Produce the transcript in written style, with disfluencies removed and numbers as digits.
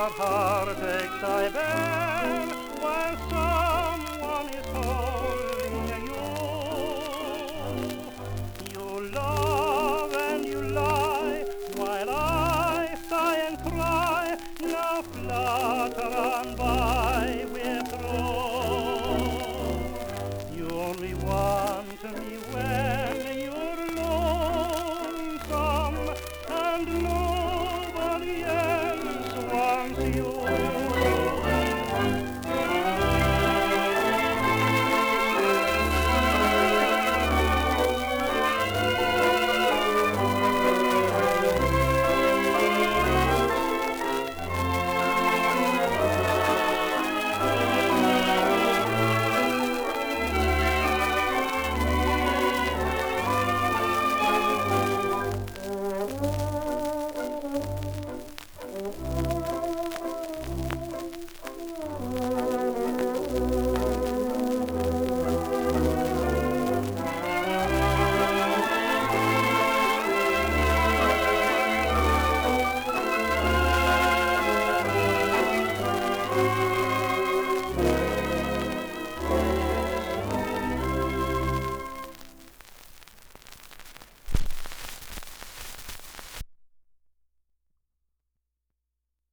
what heartaches I bear while someone is holding you. You love and you lie while I sigh and cry. Now flutter on by, we're through. You only want me when you're lonesome, and nobody else wants you.